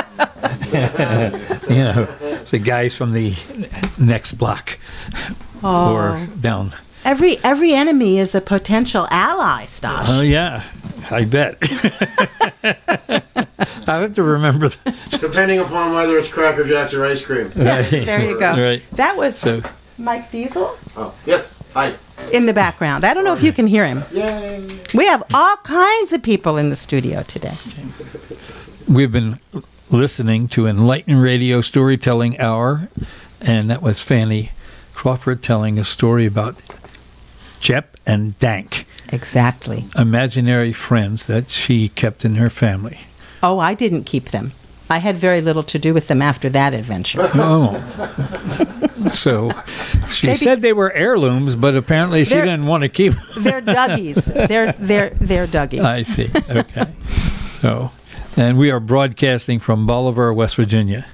know, the guys from the next block Oh. or down. Every every enemy is a potential ally, Stosh. Oh, yeah. I bet. I have to remember that. Depending upon whether it's Cracker Jacks or ice cream. Yeah, there you go. Right. That was So, Mike Diesel Oh, yes. Hi. in the background. I don't know if you can hear him. Yay. We have all kinds of people in the studio today. we've been listening to Enlightened Radio Storytelling Hour, and that was Fanny Crawford telling a story about Jep and Dank, Exactly. imaginary friends that she kept in her family. Oh, I didn't keep them. I had very little to do with them after that adventure. Oh. So she Maybe- said they were heirlooms, but apparently she They're- didn't want to keep They're Dougies. They're they're they're Dougies. I see. Okay. So, and we are broadcasting from Bolivar, West Virginia.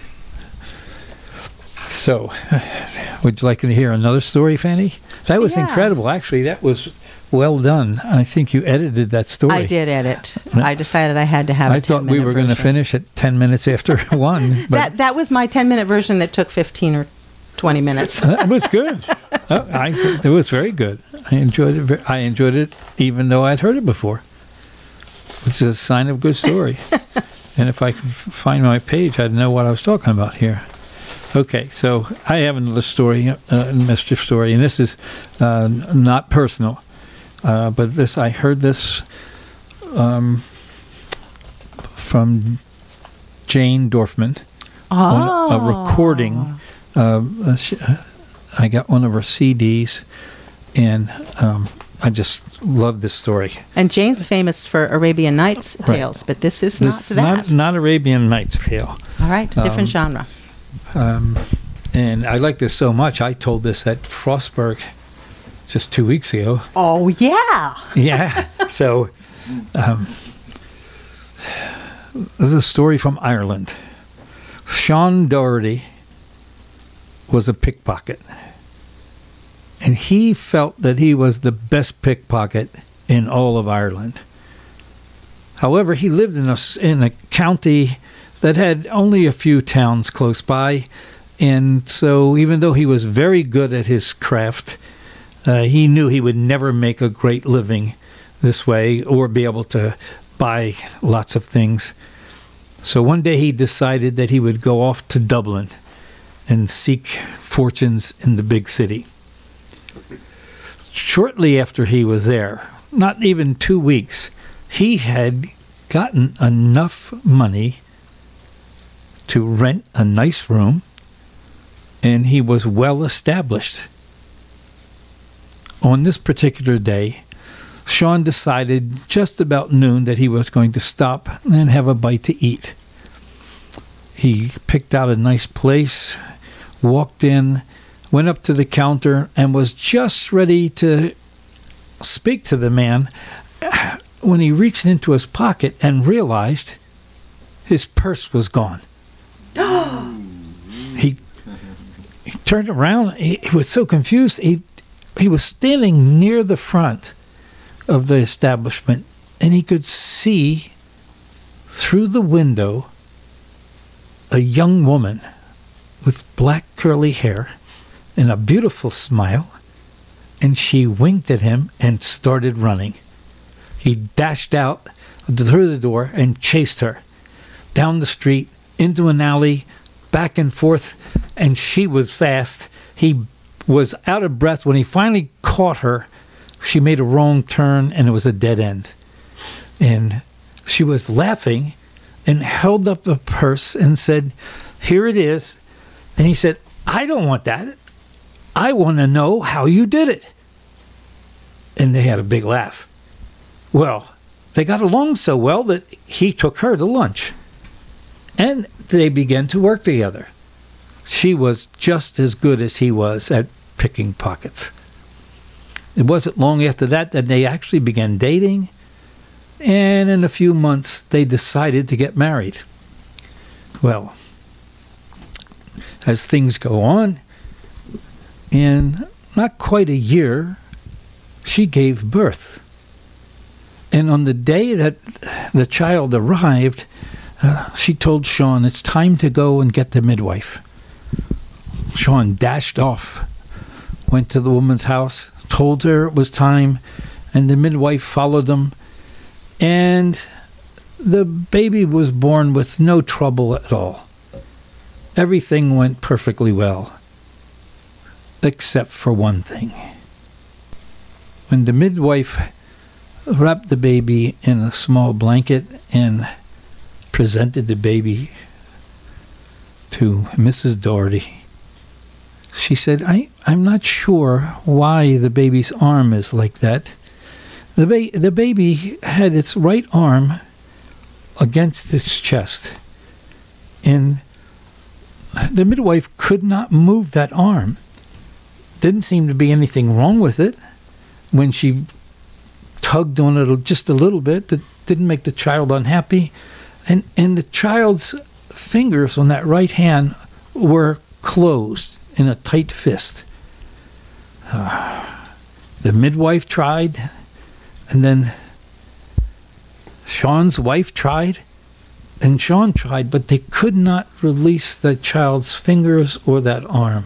So, would you like to hear another story, Fanny? That was Yeah. incredible. Actually, that was well done. I think you edited that story. I did edit. I decided I had to have. I a thought we ten-minute were going to version. finish at ten minutes after one. But That that was my ten-minute version that took fifteen or twenty minutes. that was good. Oh, I, it was very good. I enjoyed it. ve- I enjoyed it, even though I'd heard it before, which is a sign of good story. And if I could f- find my page, I'd know what I was talking about here. Okay, so I have another story, uh, a mischief story, and this is uh, not personal, uh, but this I heard this um, from Jane Dorfman Oh. on a recording. Uh, uh, sh- I got one of her C Ds, and um, I just love this story. And Jane's famous for Arabian Nights Right. tales, but this is This is not that. not, not Arabian Nights tale. All right, different um, genre. Um, and I like this so much, I told this at Frostburg just two weeks ago. Oh, yeah. Yeah. So, um, this is a story from Ireland. Sean Doherty was a pickpocket. And he felt that he was the best pickpocket in all of Ireland. However, he lived in a, in a county that had only a few towns close by. And so even though he was very good at his craft, uh, he knew he would never make a great living this way or be able to buy lots of things. So one day he decided that he would go off to Dublin and seek fortunes in the big city. Shortly after he was there, not even two weeks, he had gotten enough money to rent a nice room, and he was well established. On this particular day, Sean decided just about noon that he was going to stop and have a bite to eat. He picked out a nice place, walked in, went up to the counter, and was just ready to speak to the man when he reached into his pocket and realized his purse was gone. he, he turned around. He, he was so confused. He, he was standing near the front of the establishment, and he could see through the window a young woman with black curly hair and a beautiful smile, and she winked at him and started running. He dashed out through the door and chased her down the street, into an alley, back and forth, and she was fast. He was out of breath. When he finally caught her, she made a wrong turn, and it was a dead end. And she was laughing and held up the purse and said, "Here it is." And he said, "I don't want that. I want to know how you did it." And they had a big laugh. Well, they got along so well that he took her to lunch. And they began to work together. She was just as good as he was at picking pockets. It wasn't long after that that they actually began dating. And in a few months, they decided to get married. Well, as things go on, in not quite a year, she gave birth. And on the day that the child arrived, uh, she told Sean, "It's time to go and get the midwife." Sean dashed off, went to the woman's house, told her it was time, and the midwife followed them. And the baby was born with no trouble at all. Everything went perfectly well, except for one thing. When the midwife wrapped the baby in a small blanket and presented the baby to Missus Doherty, she said, I, I'm not sure why the baby's arm is like that. The, ba- the baby had its right arm against its chest, and the midwife could not move that arm. Didn't seem to be anything wrong with it. When she tugged on it just a little bit, that didn't make the child unhappy. And, and the child's fingers on that right hand were closed in a tight fist. Uh, the midwife tried, and then Sean's wife tried, and Sean tried, but they could not release the child's fingers or that arm.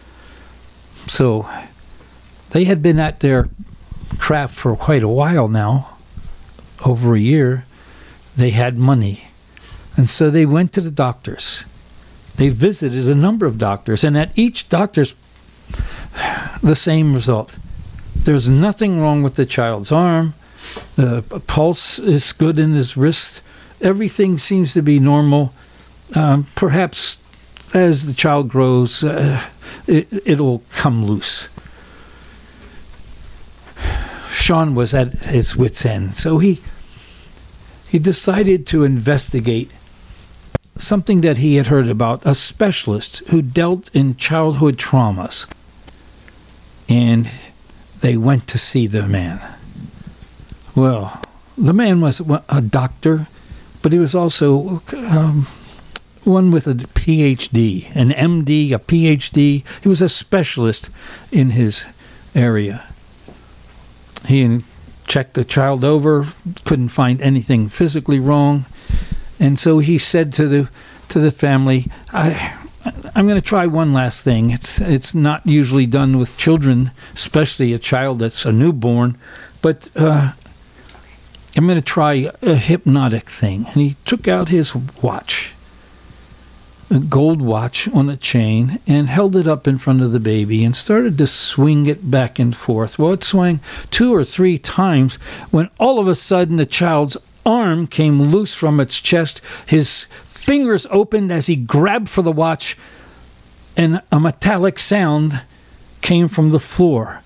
So they had been at their craft for quite a while now, over a year. They had money, and so they went to the doctors. They visited a number of doctors, and at each doctor's the same result. There's nothing wrong with the child's arm. The pulse is good in his wrist. Everything seems to be normal, um, perhaps as the child grows, uh, it, it'll come loose. Sean was at his wit's end, so he he decided to investigate something that he had heard about, a specialist who dealt in childhood traumas. And they went to see the man. Well, the man was a doctor, but he was also um, one with a P H D, an M D, a P H D. He was a specialist in his area. He checked the child over, couldn't find anything physically wrong, and so he said to the to the family, I, I'm going to try one last thing. It's it's not usually done with children, especially a child that's a newborn, but uh, I'm going to try a hypnotic thing. And he took out his watch, a gold watch on a chain, and held it up in front of the baby and started to swing it back and forth. Well, it swung two or three times when all of a sudden the child's arm came loose from its chest. His fingers opened as he grabbed for the watch, and a metallic sound came from the floor.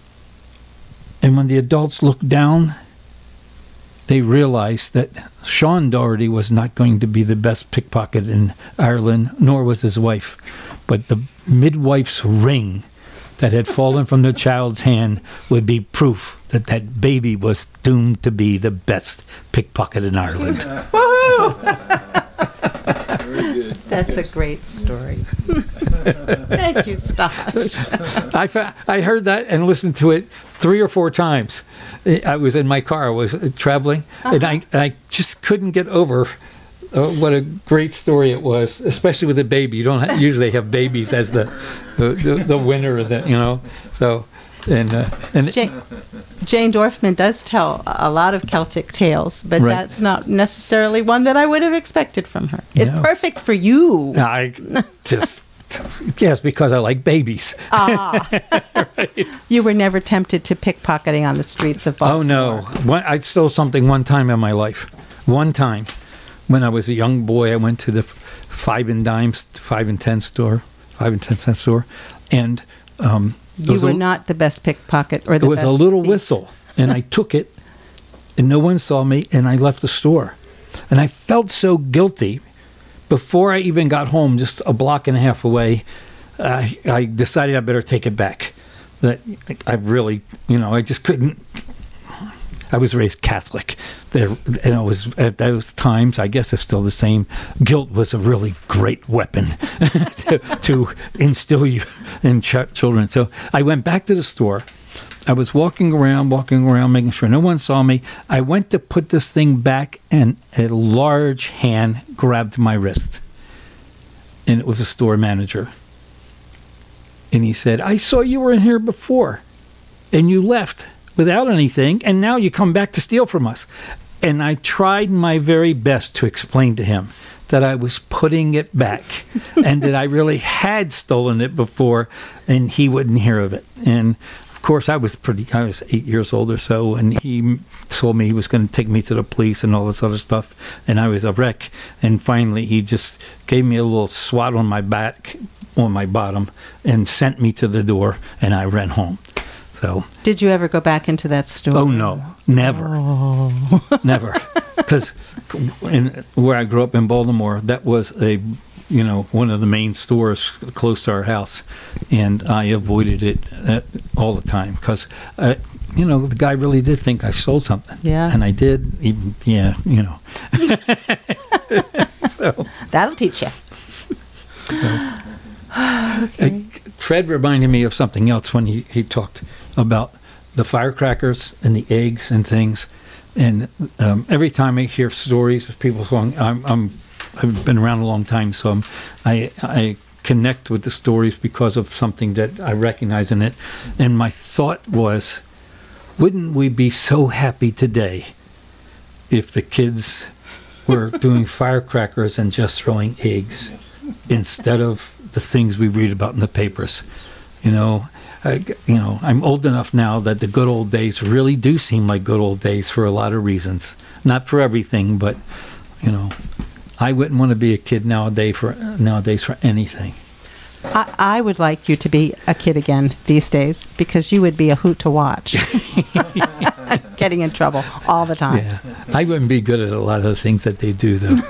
And when the adults looked down, they realized that Sean Doherty was not going to be the best pickpocket in Ireland, nor was his wife. But the midwife's ring that had fallen from the child's hand would be proof that that baby was doomed to be the best pickpocket in Ireland. Woohoo! That's a great story. Thank you, Stosh. I, fa- I heard that and listened to it three or four times. I was in my car, I was traveling, uh-huh. and I, I just couldn't get over uh, what a great story it was, especially with a baby. You don't ha- usually have babies as the the, the, the winner of the, you know. So, and uh, and Jane, Jane Dorfman does tell a lot of Celtic tales, but right. that's not necessarily one that I would have expected from her. It's Yeah. perfect for you. I just yes, because I like babies. Ah, right. You were never tempted to pickpocketing on the streets of Baltimore. Oh no, one, I stole something one time in my life. One time, when I was a young boy, I went to the f- five and dimes, five and ten store, five and ten cent store, and um, you were a, not the best pickpocket or the it was best a little thief. whistle, and I took it, and no one saw me, and I left the store, and I felt so guilty. Before I even got home, just a block and a half away, uh, I decided I better take it back. That I really, you know, I just couldn't. I was raised Catholic. There, and it was at those times. I guess it's still the same. Guilt was a really great weapon to, to instill you in ch- children. So I went back to the store. I was walking around, walking around, making sure no one saw me. I went to put this thing back, and a large hand grabbed my wrist. And it was a store manager. And he said, I saw you were in here before, and you left without anything, and now you come back to steal from us. And I tried my very best to explain to him that I was putting it back and that I really had stolen it before, and he wouldn't hear of it. And of course, I was pretty, I was eight years old or so, and he told me he was going to take me to the police and all this other stuff, and I was a wreck. And finally, he just gave me a little swat on my back, on my bottom, and sent me to the door, and I ran home. So, did you ever go back into that store? Oh, no, never. Oh. Never. Because where I grew up in Baltimore, that was a, you know, one of the main stores close to our house, and I avoided it uh, all the time because, uh, you know, the guy really did think I stole something. Yeah. And I did, even, yeah, you know. So that'll teach you. So, okay. uh, Fred reminded me of something else when he, he talked about the firecrackers and the eggs and things. And um, every time I hear stories of people going, I'm, I'm, I've been around a long time, so I'm, I, I connect with the stories because of something that I recognize in it. And my thought was, wouldn't we be so happy today if the kids were doing firecrackers and just throwing eggs instead of the things we read about in the papers? You know, I, you know, I'm old enough now that the good old days really do seem like good old days for a lot of reasons. Not for everything, but, you know, I wouldn't want to be a kid nowadays for nowadays for anything. I, I would like you to be a kid again these days because you would be a hoot to watch. Getting in trouble all the time. Yeah, I wouldn't be good at a lot of the things that they do, though.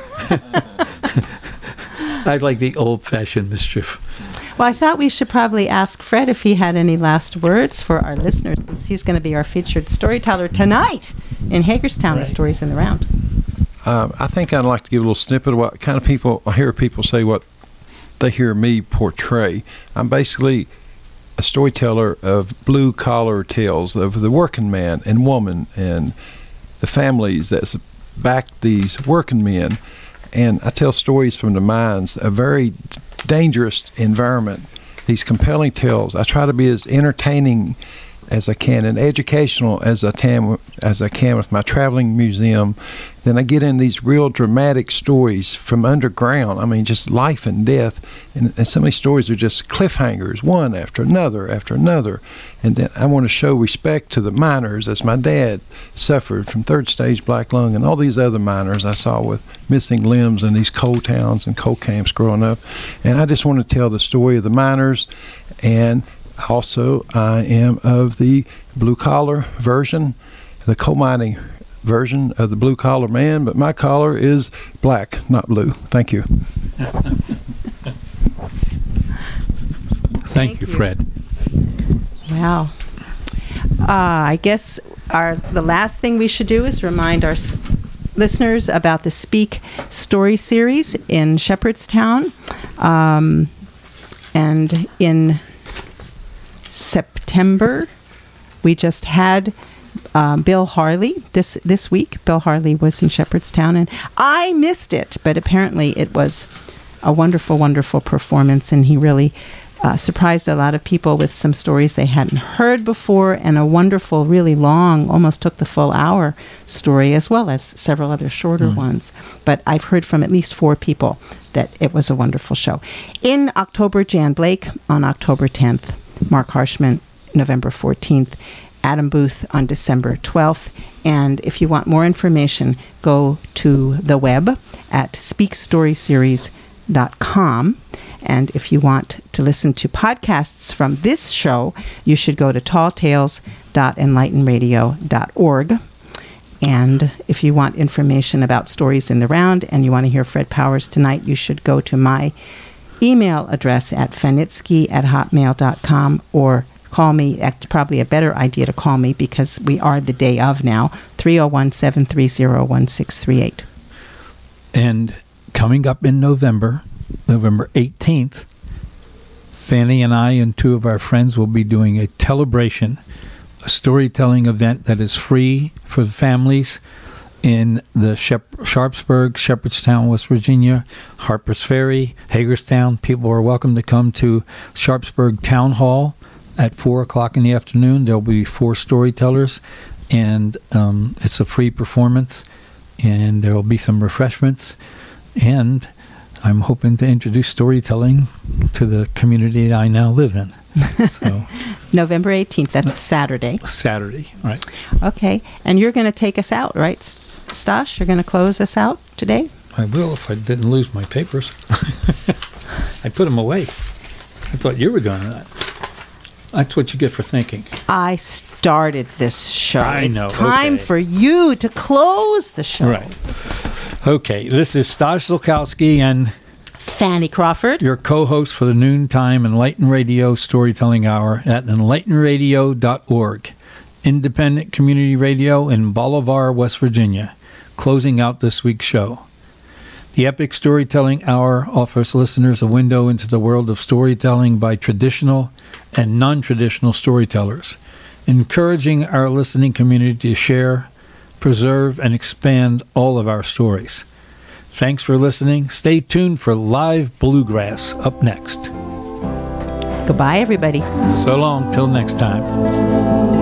I'd like the old-fashioned mischief. Well, I thought we should probably ask Fred if he had any last words for our listeners, since he's going to be our featured storyteller tonight in Hagerstown, Right. the Stories in the Round. Uh, I think I'd like to give a little snippet of what kind of people, I hear people say what they hear me portray. I'm basically a storyteller of blue-collar tales of the working man and woman and the families that back these working men. And I tell stories from the mines, a very dangerous environment, these compelling tales. I try to be as entertaining as I can and educational as I can, as I can with my traveling museum. Then I get in these real dramatic stories from underground. I mean, just life and death. And, and some of these stories are just cliffhangers, one after another after another. And then I want to show respect to the miners, as my dad suffered from third stage black lung and all these other miners I saw with missing limbs in these coal towns and coal camps growing up. And I just want to tell the story of the miners. And also, I am of the blue-collar version, the coal mining version of the blue-collar man, but my collar is black, not blue. Thank you. Thank, Thank you, you. Fred. Wow. Uh, I guess our the last thing we should do is remind our s- listeners about the Speak Story series in Shepherdstown. Um, and in September, we just had um, Bill Harley this this week. Bill Harley was in Shepherdstown, and I missed it, but apparently it was a wonderful, wonderful performance, and he really uh, surprised a lot of people with some stories they hadn't heard before, and a wonderful, really long, almost took the full hour story, as well as several other shorter Mm. ones. But I've heard from at least four people that it was a wonderful show. In October, Jan Blake on October tenth, Mark Harshman November fourteenth, Adam Booth on December twelfth. And if you want more information, go to the web at speak story series dot com. And if you want to listen to podcasts from this show, you should go to tall tales dot enlighten radio dot org. And if you want information about Stories in the Round and you want to hear Fred Powers tonight, you should go to my email address at fanitsky at hotmail dot com, or call me. It's probably a better idea to call me because we are the day of now, three oh one, seven three zero, one six three eight. And coming up in November, November eighteenth, Fanny and I and two of our friends will be doing a Telebration, a storytelling event that is free for the families in the Shep- Sharpsburg, Shepherdstown, West Virginia, Harpers Ferry, Hagerstown. People are welcome to come to Sharpsburg Town Hall at four o'clock in the afternoon. There will be four storytellers, and um, it's a free performance, and there will be some refreshments. And I'm hoping to introduce storytelling to the community that I now live in. So November eighteenth, that's Saturday. Saturday, right? Okay. And you're going to take us out, right, S- Stosh? You're going to close us out today? I will if I didn't lose my papers. I put them away. I thought you were doing that. That's what you get for thinking. I started this show. I it's know, time okay. for you to close the show. Right. Okay, this is Stosh Zulkowski and Fanny Crawford. your co-host for the Noontime Enlighten Radio Storytelling Hour at enlighten radio dot org, independent community radio in Bolivar, West Virginia, closing out this week's show. The Epic Storytelling Hour offers listeners a window into the world of storytelling by traditional and non-traditional storytellers, encouraging our listening community to share, preserve, and expand all of our stories. Thanks for listening. Stay tuned for Live Bluegrass up next. Goodbye, everybody. So long, till next time.